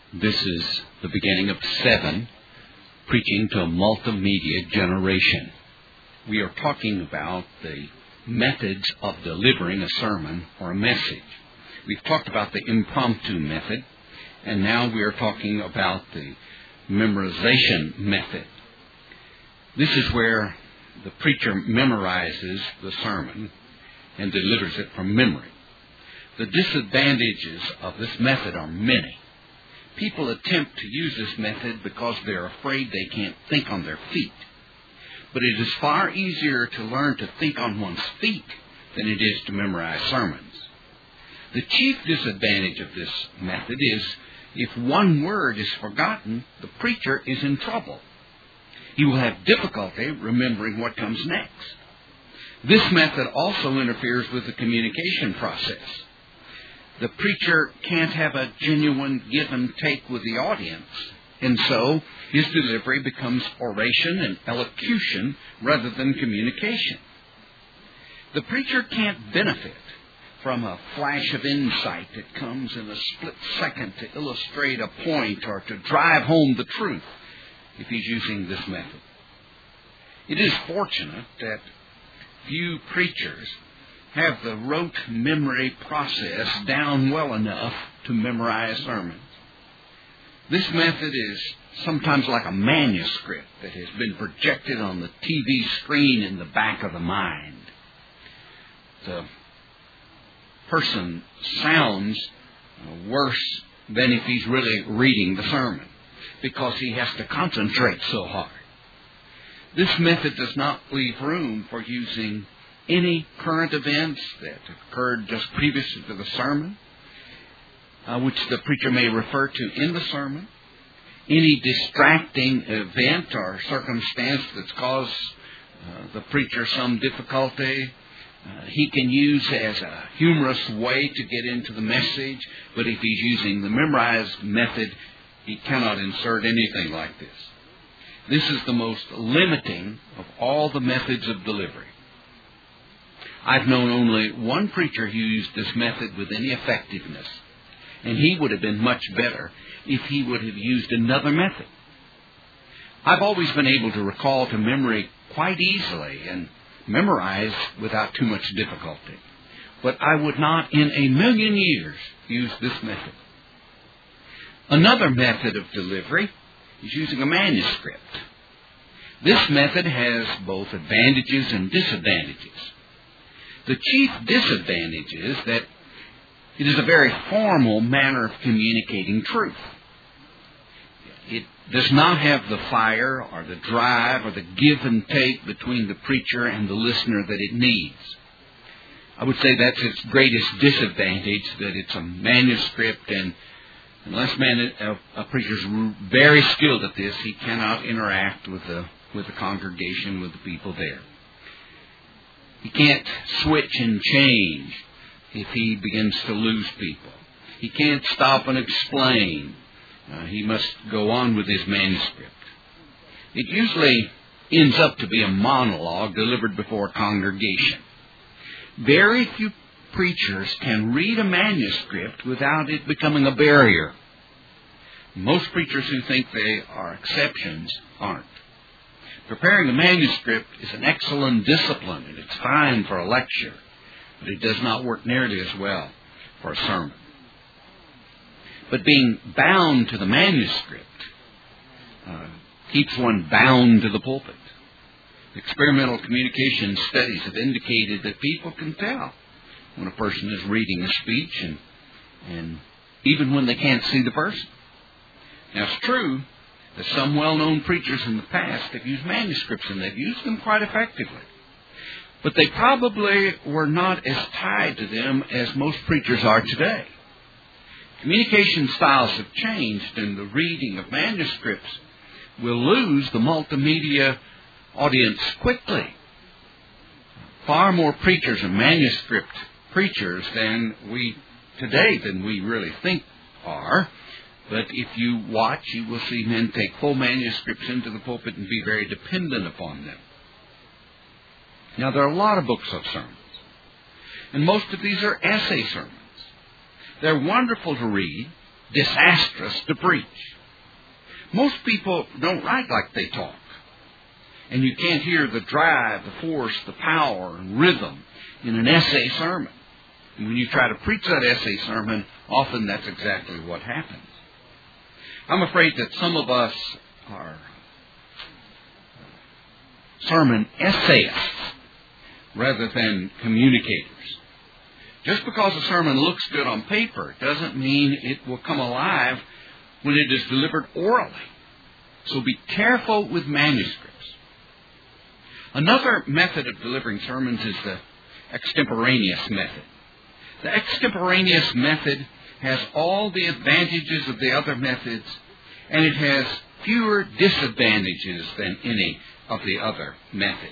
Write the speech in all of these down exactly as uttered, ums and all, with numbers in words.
This is the beginning of seven, preaching to a multimedia generation. We are talking about the methods of delivering a sermon or a message. We've talked about the impromptu method, and now we are talking about the memorization method. This is where the preacher memorizes the sermon and delivers it from memory. The disadvantages of this method are many. People attempt to use this method because they're afraid they can't think on their feet. But it is far easier to learn to think on one's feet than it is to memorize sermons. The chief disadvantage of this method is if one word is forgotten, the preacher is in trouble. He will have difficulty remembering what comes next. This method also interferes with the communication process. The preacher can't have a genuine give and take with the audience, and so his delivery becomes oration and elocution rather than communication. The preacher can't benefit from a flash of insight that comes in a split second to illustrate a point or to drive home the truth if he's using this method. It is fortunate that few preachers have the rote memory process down well enough to memorize sermons. This method is sometimes like a manuscript that has been projected on the T V screen in the back of the mind. The person sounds worse than if he's really reading the sermon because he has to concentrate so hard. This method does not leave room for using any current events that occurred just previous to the sermon, uh, which the preacher may refer to in the sermon, any distracting event or circumstance that's caused uh, the preacher some difficulty, uh, he can use as a humorous way to get into the message, but if he's using the memorized method, he cannot insert anything like this. This is the most limiting of all the methods of delivery. I've known only one preacher who used this method with any effectiveness, and he would have been much better if he would have used another method. I've always been able to recall to memory quite easily and memorize without too much difficulty, but I would not in a million years use this method. Another method of delivery is using a manuscript. This method has both advantages and disadvantages. The chief disadvantage is that it is a very formal manner of communicating truth. It does not have the fire or the drive or the give and take between the preacher and the listener that it needs. I would say that's its greatest disadvantage, that it's a manuscript, and unless man, a, a preacher is very skilled at this, he cannot interact with the, with the congregation, with the people there. He can't switch and change if he begins to lose people. He can't stop and explain. Uh, he must go on with his manuscript. It usually ends up to be a monologue delivered before a congregation. Very few preachers can read a manuscript without it becoming a barrier. Most preachers who think they are exceptions aren't. Preparing a manuscript is an excellent discipline, and it's fine for a lecture, but it does not work nearly as well for a sermon. But being bound to the manuscript uh, keeps one bound to the pulpit. Experimental communication studies have indicated that people can tell when a person is reading a speech, and, and even when they can't see the person. Now, it's true that some well-known preachers in the past have used manuscripts, and they've used them quite effectively. But they probably were not as tied to them as most preachers are today. Communication styles have changed, and the reading of manuscripts will lose the multimedia audience quickly. Far more preachers are manuscript preachers than we today than we really think are. But if you watch, you will see men take full manuscripts into the pulpit and be very dependent upon them. Now, there are a lot of books of sermons, and most of these are essay sermons. They're wonderful to read, disastrous to preach. Most people don't write like they talk. And you can't hear the drive, the force, the power, and rhythm in an essay sermon. And when you try to preach that essay sermon, often that's exactly what happens. I'm afraid that some of us are sermon essayists rather than communicators. Just because a sermon looks good on paper doesn't mean it will come alive when it is delivered orally. So be careful with manuscripts. Another method of delivering sermons is the extemporaneous method. The extemporaneous method has all the advantages of the other methods, and it has fewer disadvantages than any of the other methods.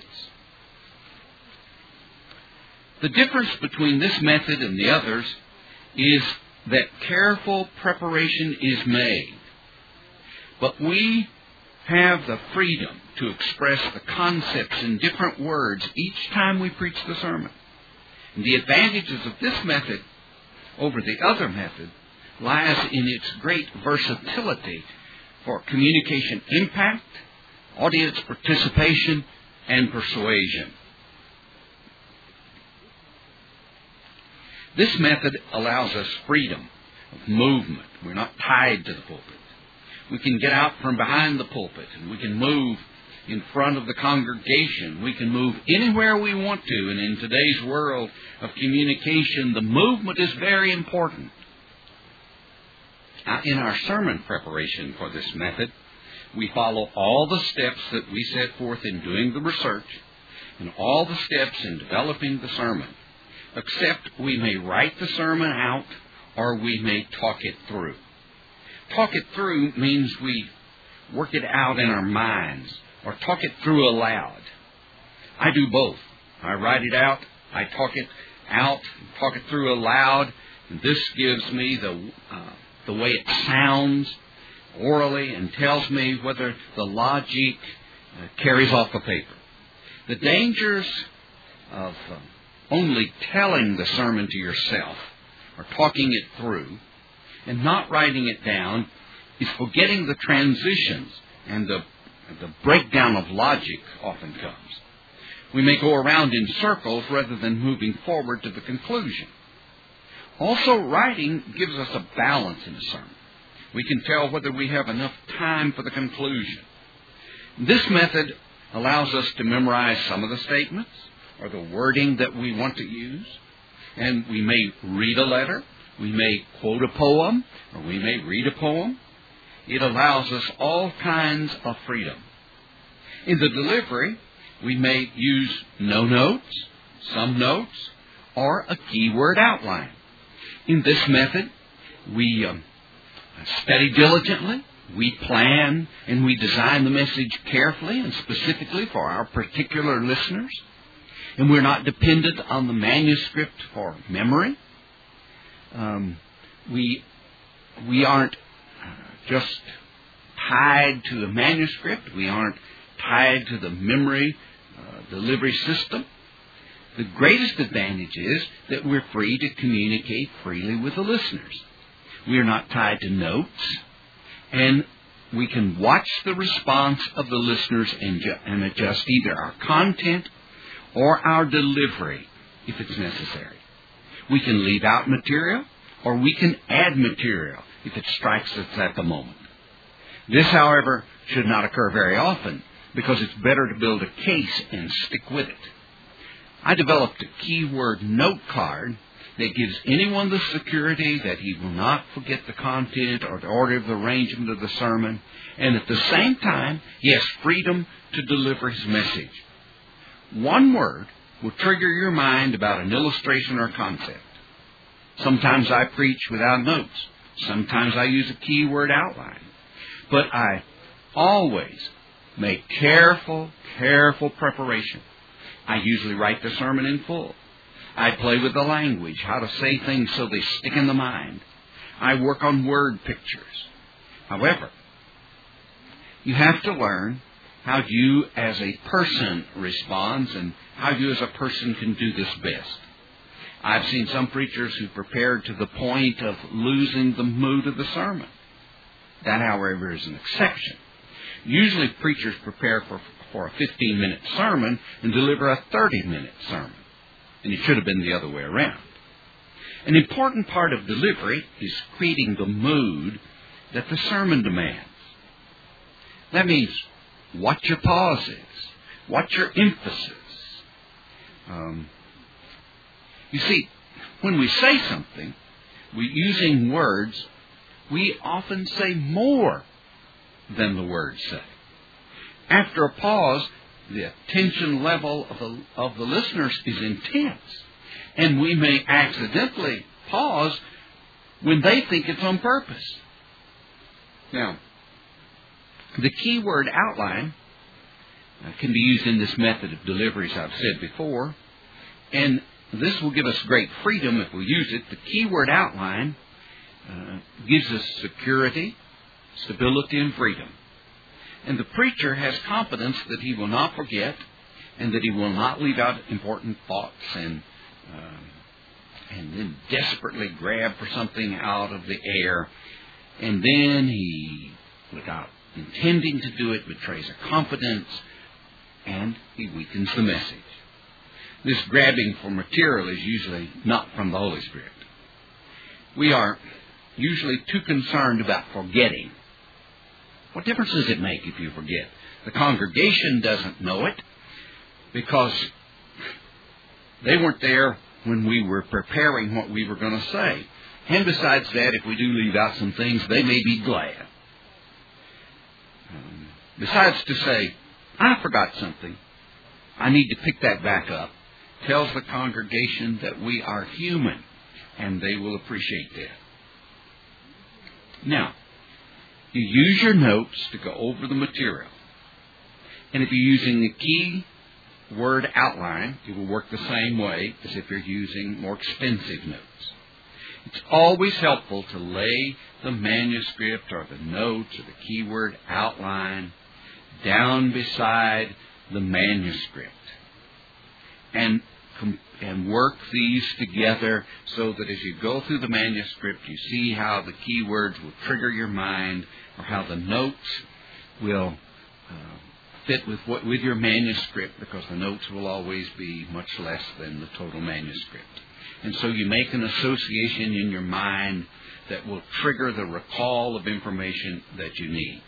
The difference between this method and the others is that careful preparation is made. But we have the freedom to express the concepts in different words each time we preach the sermon. And the advantages of this method over the other method lies in its great versatility for communication impact, audience participation, and persuasion. This method allows us freedom of movement. We're not tied to the pulpit. We can get out from behind the pulpit and we can move in front of the congregation. We can move anywhere we want to. And in today's world of communication, the movement is very important. Now, in our sermon preparation for this method, we follow all the steps that we set forth in doing the research and all the steps in developing the sermon, except we may write the sermon out or we may talk it through. Talk it through means we work it out in our minds or talk it through aloud. I do both. I write it out, I talk it out, talk it through aloud, and this gives me the uh, the way it sounds orally and tells me whether the logic uh, carries off the paper. The dangers of uh, only telling the sermon to yourself or talking it through and not writing it down is forgetting the transitions, and the, the breakdown of logic often comes. We may go around in circles rather than moving forward to the conclusion. Also, writing gives us a balance in a sermon. We can tell whether we have enough time for the conclusion. This method allows us to memorize some of the statements or the wording that we want to use, and we may read a letter, we may quote a poem, or we may read a poem. It allows us all kinds of freedom. In the delivery, we may use no notes, some notes, or a keyword outline. In this method, we um, study diligently, we plan, and we design the message carefully and specifically for our particular listeners. And we're not dependent on the manuscript for memory. Um, we we aren't just tied to the manuscript. We aren't tied to the memory uh, delivery system. The greatest advantage is that we're free to communicate freely with the listeners. We are not tied to notes, and we can watch the response of the listeners and, ju- and adjust either our content or our delivery if it's necessary. We can leave out material, or we can add material if it strikes us at the moment. This, however, should not occur very often, because it's better to build a case and stick with it. I developed a keyword note card that gives anyone the security that he will not forget the content or the order of the arrangement of the sermon, and at the same time, he has freedom to deliver his message. One word will trigger your mind about an illustration or concept. Sometimes I preach without notes. Sometimes I use a keyword outline. But I always make careful, careful preparation. I usually write the sermon in full. I play with the language, how to say things so they stick in the mind. I work on word pictures. However, you have to learn how you as a person responds and how you as a person can do this best. I've seen some preachers who prepared to the point of losing the mood of the sermon. That, however, is an exception. Usually preachers prepare for, for a fifteen-minute sermon and deliver a thirty-minute sermon. And it should have been the other way around. An important part of delivery is creating the mood that the sermon demands. That means what your pause is, what your emphasis. Um, you see, when we say something, we're using words, we often say more than the words say. After a pause, the attention level of the, of the listeners is intense. And we may accidentally pause when they think it's on purpose. Now, the key word outline uh, can be used in this method of delivery, as I've said before. And this will give us great freedom if we use it. The key word outline uh, gives us security, stability, and freedom. And the preacher has confidence that he will not forget and that he will not leave out important thoughts and um, and then desperately grab for something out of the air. And then he, without intending to do it, betrays a confidence and he weakens the message. This grabbing for material is usually not from the Holy Spirit. We are usually too concerned about forgetting. What difference does it make if you forget? The congregation doesn't know it because they weren't there when we were preparing what we were going to say. And besides that, if we do leave out some things, they may be glad. Um, besides to say, I forgot something, I need to pick that back up, tells the congregation that we are human, and they will appreciate that. Now, you use your notes to go over the material. And if you're using the key word outline, it will work the same way as if you're using more expensive notes. It's always helpful to lay the manuscript or the notes or the keyword outline down beside the manuscript and and work these together so that as you go through the manuscript, you see how the keywords will trigger your mind or how the notes will uh, fit with what, with your manuscript, because the notes will always be much less than the total manuscript. And so you make an association in your mind that will trigger the recall of information that you need.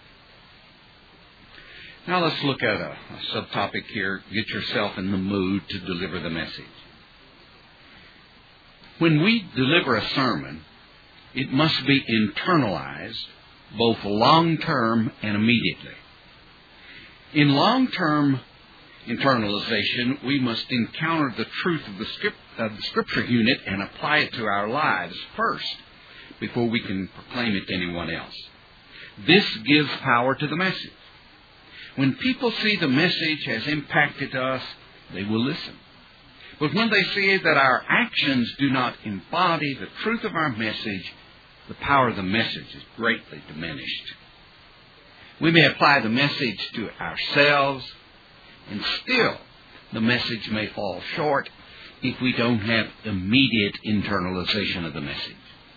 Now let's look at a, a subtopic here. Get yourself in the mood to deliver the message. When we deliver a sermon, it must be internalized both long-term and immediately. In long-term internalization, we must encounter the truth of the, script, of the Scripture unit and apply it to our lives first before we can proclaim it to anyone else. This gives power to the message. When people see the message has impacted us, they will listen. But when they see that our actions do not embody the truth of our message, the power of the message is greatly diminished. We may apply the message to ourselves, and still the message may fall short if we don't have immediate internalization of the message.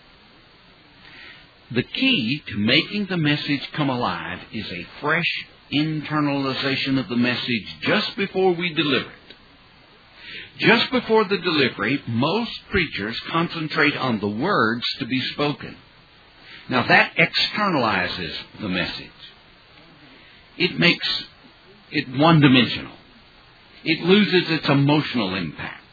The key to making the message come alive is a fresh internalization of the message just before we deliver it. Just before the delivery, most preachers concentrate on the words to be spoken. Now that externalizes the message. It makes it one-dimensional. It loses its emotional impact.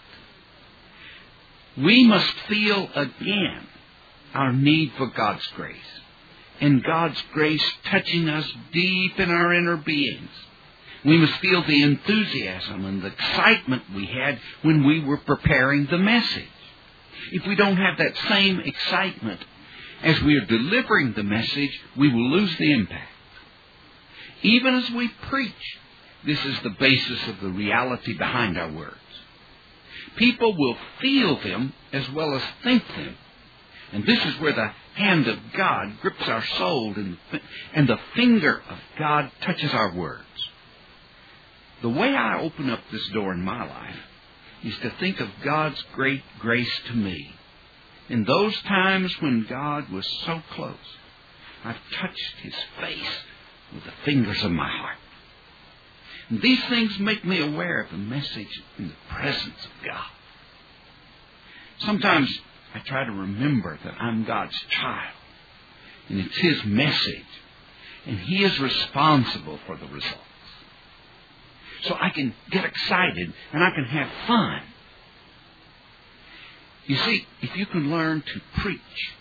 We must feel again our need for God's grace, and God's grace touching us deep in our inner beings. We must feel the enthusiasm and the excitement we had when we were preparing the message. If we don't have that same excitement as we are delivering the message, we will lose the impact. Even as we preach, this is the basis of the reality behind our words. People will feel them as well as think them. And this is where the hand of God grips our soul and the finger of God touches our words. The way I open up this door in my life is to think of God's great grace to me. In those times when God was so close, I've touched His face with the fingers of my heart. And these things make me aware of the message in the presence of God. Sometimes I try to remember that I'm God's child, and it's His message, and He is responsible for the results. So I can get excited and I can have fun. You see, if you can learn to preach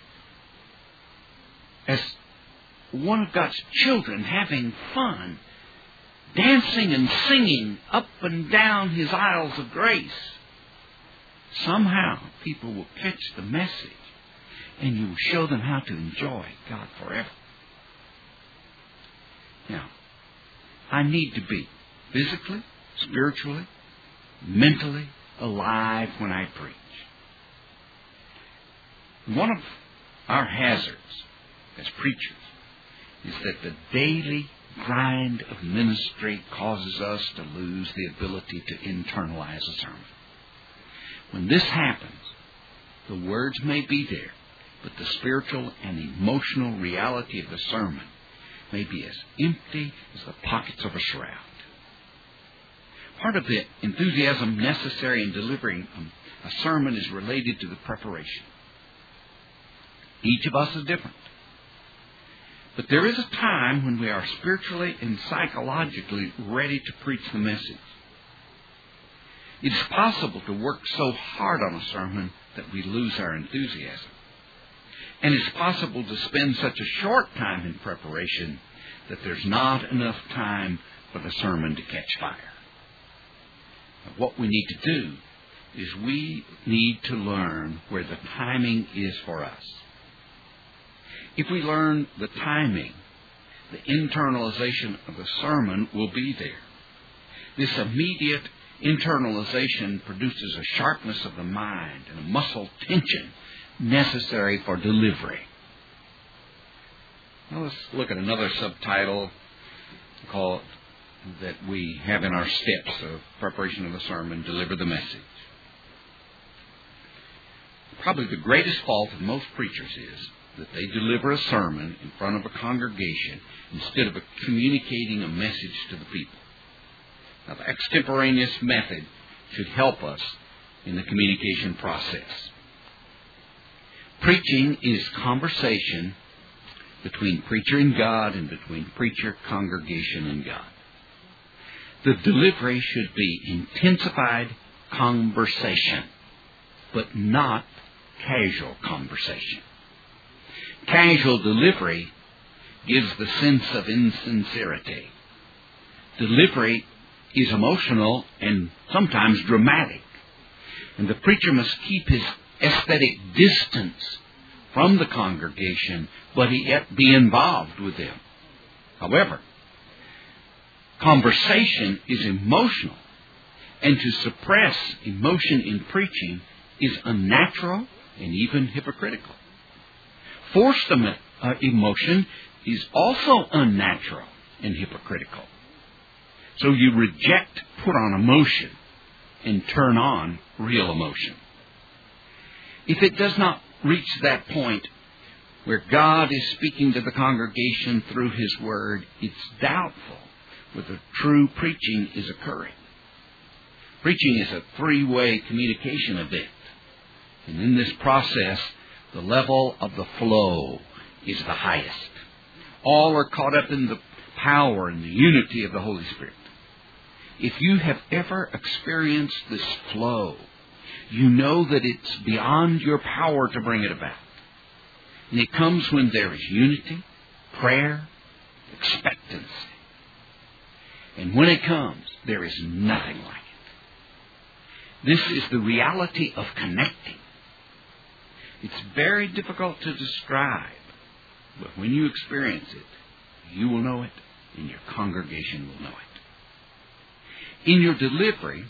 as one of God's children, having fun, dancing and singing up and down His aisles of grace, somehow people will catch the message and you will show them how to enjoy God forever. Now, I need to be physically, spiritually, mentally alive when I preach. One of our hazards as preachers is that the daily grind of ministry causes us to lose the ability to internalize a sermon. When this happens, the words may be there, but the spiritual and emotional reality of the sermon may be as empty as the pockets of a shroud. Part of the enthusiasm necessary in delivering a sermon is related to the preparation. Each of us is different. But there is a time when we are spiritually and psychologically ready to preach the message. It is possible to work so hard on a sermon that we lose our enthusiasm. And it's possible to spend such a short time in preparation that there's not enough time for the sermon to catch fire. What we need to do is we need to learn where the timing is for us. If we learn the timing, the internalization of the sermon will be there. This immediate internalization produces a sharpness of the mind and a muscle tension necessary for delivery. Now let's look at another subtitle called that we have in our steps of preparation of the sermon, deliver the message. Probably the greatest fault of most preachers is that they deliver a sermon in front of a congregation instead of communicating a message to the people. Now, the extemporaneous method should help us in the communication process. Preaching is conversation between preacher and God and between preacher, congregation, and God. The delivery should be intensified conversation, but not casual conversation. Casual delivery gives the sense of insincerity. Delivery is emotional and sometimes dramatic, and the preacher must keep his aesthetic distance from the congregation, but yet be involved with them. However, conversation is emotional, and to suppress emotion in preaching is unnatural and even hypocritical. Forced uh, emotion is also unnatural and hypocritical. So you reject put-on emotion and turn on real emotion. If it does not reach that point where God is speaking to the congregation through His Word, it's doubtful whether true preaching is occurring. Preaching is a three-way communication event. And in this process, the level of the flow is the highest. All are caught up in the power and the unity of the Holy Spirit. If you have ever experienced this flow, you know that it's beyond your power to bring it about. And it comes when there is unity, prayer, expectancy. And when it comes, there is nothing like it. This is the reality of connecting. It's very difficult to describe, but when you experience it, you will know it, and your congregation will know it. In your delivery,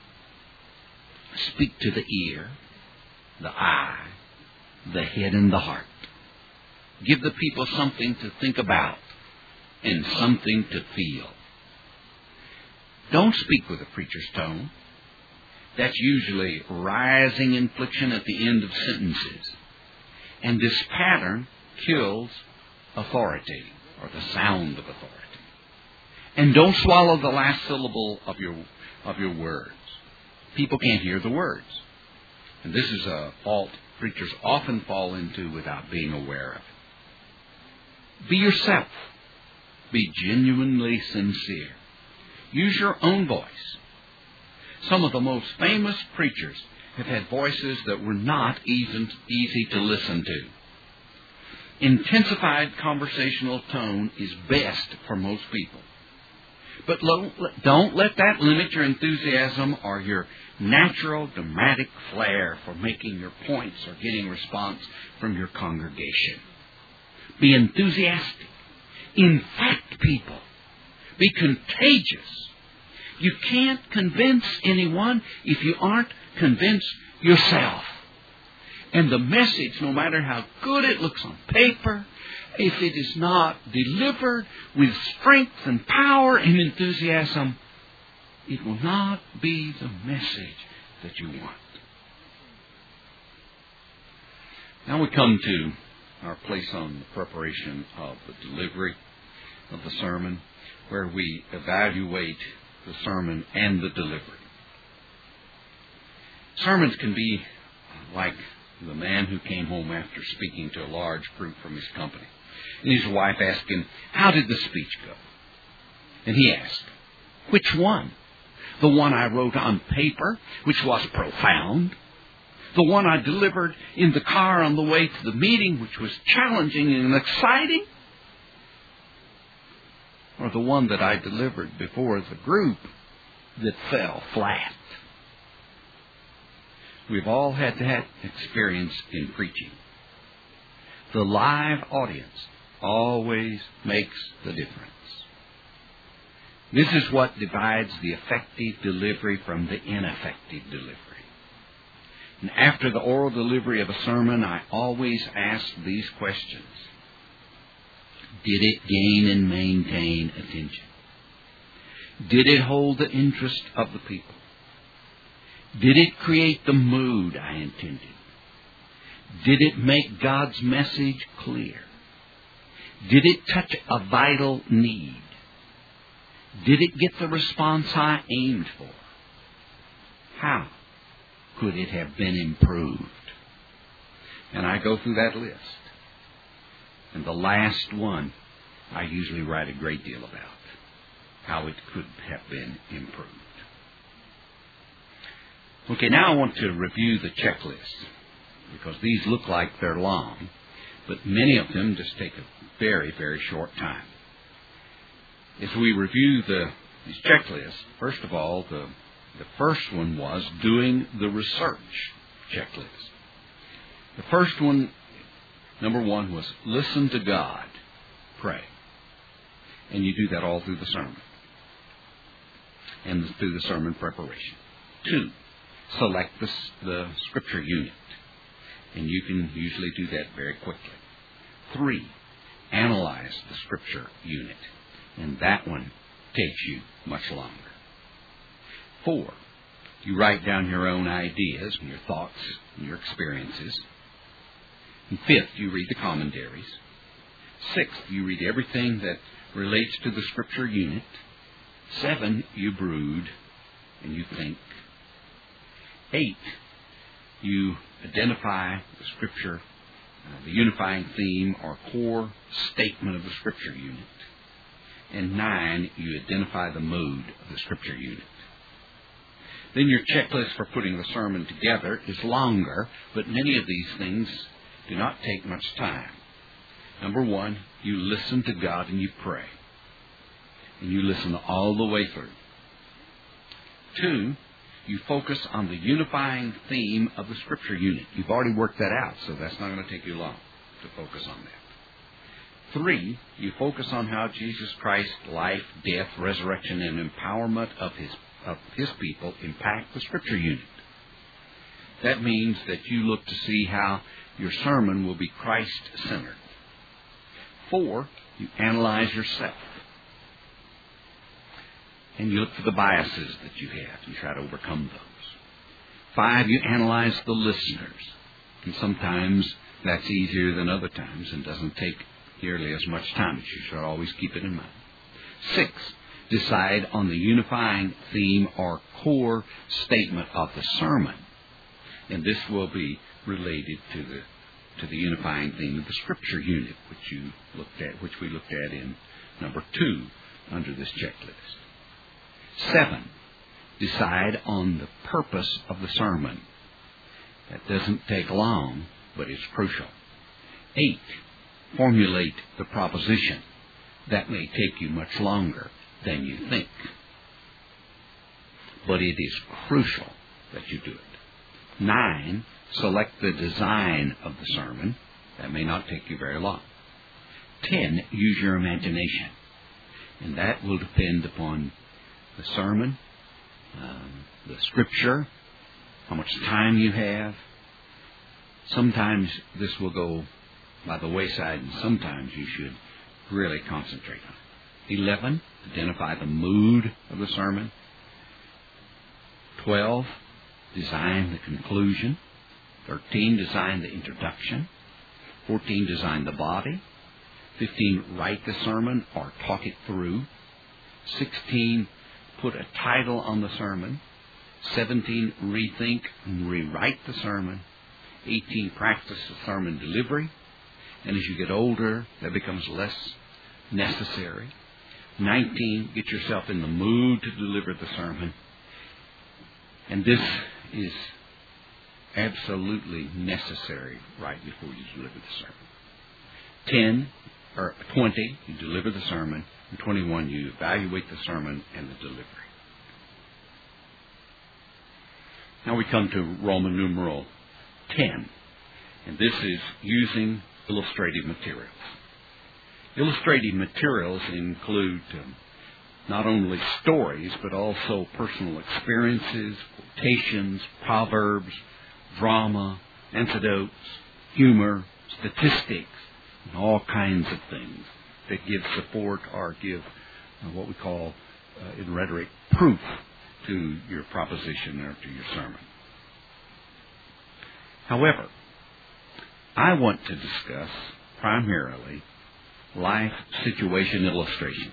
speak to the ear, the eye, the head, and the heart. Give the people something to think about and something to feel. Don't speak with a preacher's tone. That's usually rising inflection at the end of sentences. And this pattern kills authority, or the sound of authority. And don't swallow the last syllable of your of your words. People can't hear the words. And this is a fault preachers often fall into without being aware of it. Be yourself. Be genuinely sincere. Use your own voice. Some of the most famous preachers have had voices that were not even easy to listen to. Intensified conversational tone is best for most people. But don't let that limit your enthusiasm or your natural dramatic flair for making your points or getting response from your congregation. Be enthusiastic. Infect people. Be contagious. You can't convince anyone if you aren't convinced yourself. And the message, no matter how good it looks on paper, if it is not delivered with strength and power and enthusiasm, it will not be the message that you want. Now we come to our place on the preparation of the delivery of the sermon, where we evaluate the sermon and the delivery. Sermons can be like the man who came home after speaking to a large group from his company. And his wife asked him, "How did the speech go?" And he asked, "Which one? The one I wrote on paper, which was profound? The one I delivered in the car on the way to the meeting, which was challenging and exciting? Or the one that I delivered before the group that fell flat?" We've all had that experience in preaching. The live audience always makes the difference. This is what divides the effective delivery from the ineffective delivery. And after the oral delivery of a sermon, I always ask these questions. Did it gain and maintain attention? Did it hold the interest of the people? Did it create the mood I intended? Did it make God's message clear? Did it touch a vital need? Did it get the response I aimed for? How could it have been improved? And I go through that list. And the last one, I usually write a great deal about how it could have been improved. Okay, now I want to review the checklist, because these look like they're long, but many of them just take a very, very short time. As we review the these checklists, first of all, the, the first one was doing the research checklist. The first one, number one, was listen to God, pray. And you do that all through the sermon and through the sermon preparation. Two, select the, the scripture unit. And you can usually do that very quickly. Three, analyze the scripture unit. And that one takes you much longer. Four, you write down your own ideas and your thoughts and your experiences. And fifth, you read the commentaries. Sixth, you read everything that relates to the scripture unit. Seven, you brood and you think. Eight, you identify the scripture, uh, the unifying theme or core statement of the scripture unit. And nine, you identify the mood of the scripture unit. Then your checklist for putting the sermon together is longer, but many of these things do not take much time. Number one, you listen to God and you pray. And you listen all the way through. Two, you focus on the unifying theme of the scripture unit. You've already worked that out, so that's not going to take you long to focus on that. Three, you focus on how Jesus Christ's life, death, resurrection, and empowerment of his, of his people impact the scripture unit. That means that you look to see how your sermon will be Christ-centered. Four, you analyze yourself. And you look for the biases that you have and try to overcome those. Five, you analyze the listeners. And sometimes that's easier than other times and doesn't take nearly as much time, but you should always keep it in mind. Six, decide on the unifying theme or core statement of the sermon. And this will be related to the to the unifying theme of the Scripture unit, which you looked at, which we looked at in number two under this checklist. Seven, decide on the purpose of the sermon. That doesn't take long, but it's crucial. Eight, formulate the proposition. That may take you much longer than you think. But it is crucial that you do it. Nine, select the design of the sermon. That may not take you very long. Ten, use your imagination. And that will depend upon the sermon, um, the Scripture, how much time you have. Sometimes this will go by the wayside, and sometimes you should really concentrate on it. Eleven, identify the mood of the sermon. Twelve, design the conclusion. Thirteen, design the introduction. Fourteen, design the body. Fifteen, write the sermon or talk it through. Sixteen, put a title on the sermon. Seventeen, rethink and rewrite the sermon. Eighteen, practice the sermon delivery. And as you get older, that becomes less necessary. Nineteen, get yourself in the mood to deliver the sermon. And this is absolutely necessary right before you deliver the sermon. Ten, or twenty, you deliver the sermon. And twenty-one, you evaluate the sermon and the delivery. Now we come to Roman numeral ten. And this is using illustrative materials. Illustrative materials include um, not only stories, but also personal experiences, quotations, proverbs, drama, anecdotes, humor, statistics, and all kinds of things that give support or give uh, what we call uh, in rhetoric proof to your proposition or to your sermon. However, I want to discuss primarily life situation illustrations.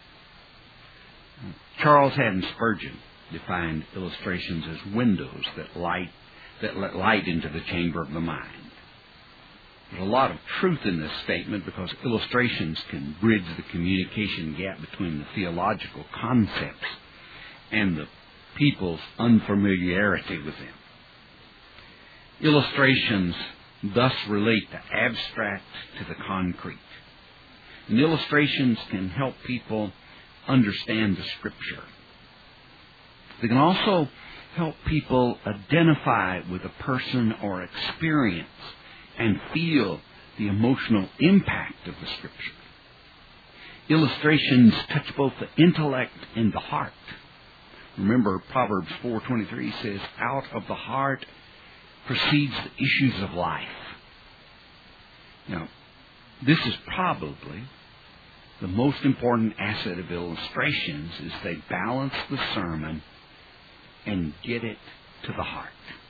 Charles Haddon Spurgeon defined illustrations as windows that light that let light into the chamber of the mind. There's a lot of truth in this statement because illustrations can bridge the communication gap between the theological concepts and the people's unfamiliarity with them. Illustrations thus relate the abstract to the concrete. And illustrations can help people understand the Scripture. They can also help people identify with a person or experience and feel the emotional impact of the Scripture. Illustrations touch both the intellect and the heart. Remember, Proverbs four twenty-three says, out of the heart proceeds the issues of life. Now, this is probably the most important asset of illustrations is they balance the sermon and get it to the heart.